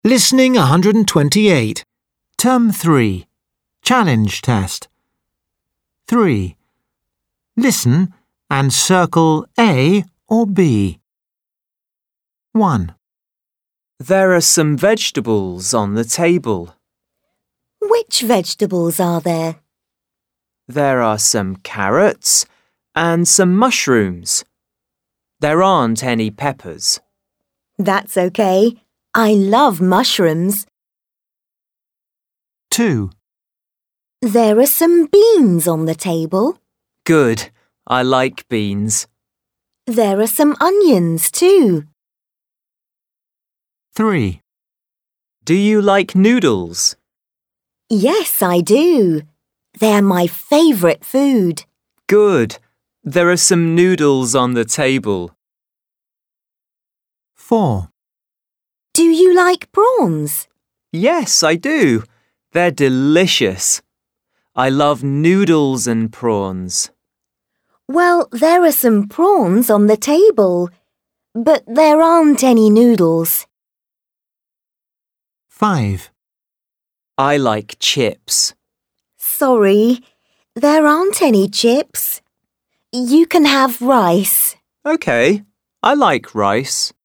Listening 128. Term 3. Challenge test. 3. Listen and circle A or B. 1. There are some vegetables on the table. Which vegetables are there? There are some carrots and some mushrooms. There aren't any peppers. That's okay. I love mushrooms. 2. There are some beans on the table. Good. I like beans. There are some onions too. 3. Do you like noodles? Yes, I do. They're my favourite food. Good. There are some noodles on the table. 4. Do you like prawns? Yes, I do. They're delicious. I love noodles and prawns. Well, there are some prawns on the table, but there aren't any noodles. 5. I like chips. Sorry, there aren't any chips. You can have rice. Okay, I like rice.